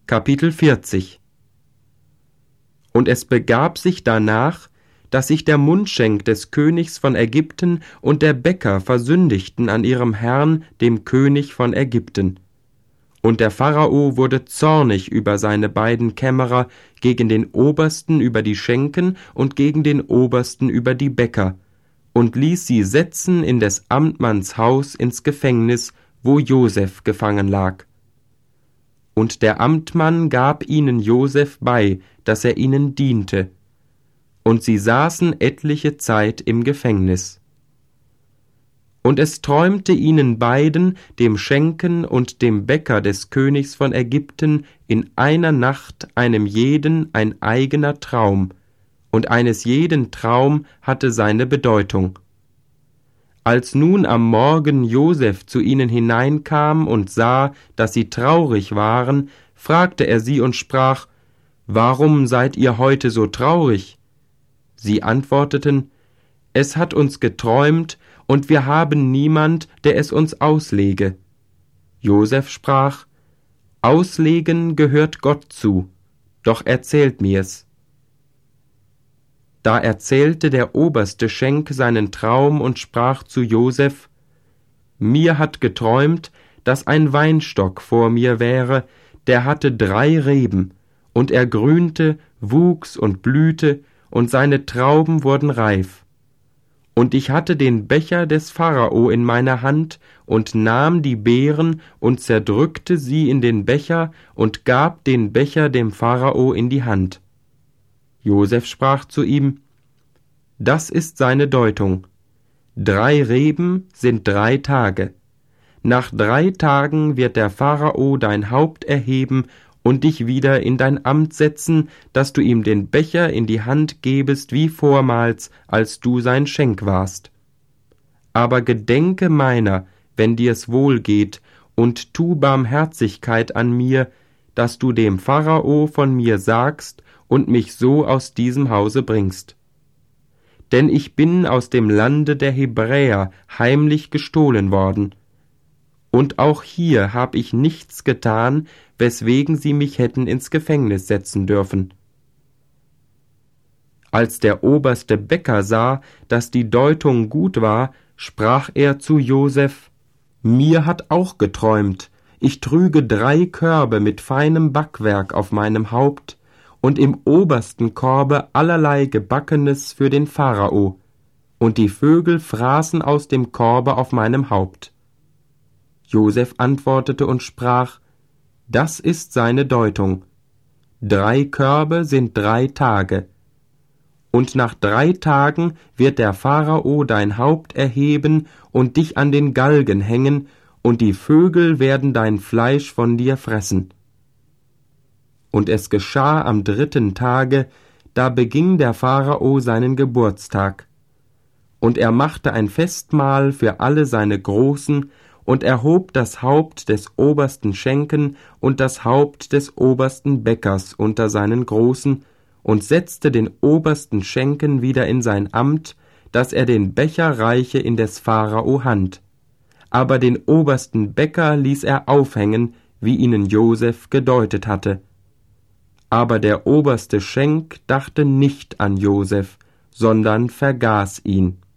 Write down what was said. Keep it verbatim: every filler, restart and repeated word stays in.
Kapitel vierzig. Und es begab sich danach, dass sich der Mundschenk des Königs von Ägypten und der Bäcker versündigten an ihrem Herrn, dem König von Ägypten. Und der Pharao wurde zornig über seine beiden Kämmerer, gegen den Obersten über die Schenken und gegen den Obersten über die Bäcker, und ließ sie setzen in des Amtmanns Haus ins Gefängnis, wo Joseph gefangen lag. Und der Amtmann gab ihnen Joseph bei, dass er ihnen diente. Und sie saßen etliche Zeit im Gefängnis. Und es träumte ihnen beiden, dem Schenken und dem Bäcker des Königs von Ägypten, in einer Nacht einem jeden ein eigener Traum, und eines jeden Traum hatte seine Bedeutung. Als nun am Morgen Joseph zu ihnen hineinkam und sah, dass sie traurig waren, fragte er sie und sprach: »Warum seid ihr heute so traurig?« Sie antworteten: »Es hat uns geträumt, und wir haben niemand, der es uns auslege.« Joseph sprach: »Auslegen gehört Gott zu, doch erzählt mir's.« Da erzählte der oberste Schenk seinen Traum und sprach zu Joseph: »Mir hat geträumt, dass ein Weinstock vor mir wäre, der hatte drei Reben, und er grünte, wuchs und blühte, und seine Trauben wurden reif. Und ich hatte den Becher des Pharao in meiner Hand und nahm die Beeren und zerdrückte sie in den Becher und gab den Becher dem Pharao in die Hand.« Joseph sprach zu ihm: »Das ist seine Deutung. Drei Reben sind drei Tage. Nach drei Tagen wird der Pharao dein Haupt erheben und dich wieder in dein Amt setzen, dass du ihm den Becher in die Hand gebest wie vormals, als du sein Schenk warst. Aber gedenke meiner, wenn dir's wohl geht, und tu Barmherzigkeit an mir, dass du dem Pharao von mir sagst und mich so aus diesem Hause bringst. Denn ich bin aus dem Lande der Hebräer heimlich gestohlen worden. Und auch hier hab ich nichts getan, weswegen sie mich hätten ins Gefängnis setzen dürfen.« Als der oberste Bäcker sah, dass die Deutung gut war, sprach er zu Joseph: »Mir hat auch geträumt, ich trüge drei Körbe mit feinem Backwerk auf meinem Haupt, und im obersten Korbe allerlei Gebackenes für den Pharao, und die Vögel fraßen aus dem Korbe auf meinem Haupt.« Joseph antwortete und sprach: »Das ist seine Deutung. Drei Körbe sind drei Tage. Und nach drei Tagen wird der Pharao dein Haupt erheben und dich an den Galgen hängen, und die Vögel werden dein Fleisch von dir fressen.« Und es geschah am dritten Tage, da beging der Pharao seinen Geburtstag. Und er machte ein Festmahl für alle seine Großen und erhob das Haupt des obersten Schenken und das Haupt des obersten Bäckers unter seinen Großen und setzte den obersten Schenken wieder in sein Amt, dass er den Becher reiche in des Pharao Hand. Aber den obersten Bäcker ließ er aufhängen, wie ihnen Joseph gedeutet hatte. Aber der oberste Schenk dachte nicht an Joseph, sondern vergaß ihn.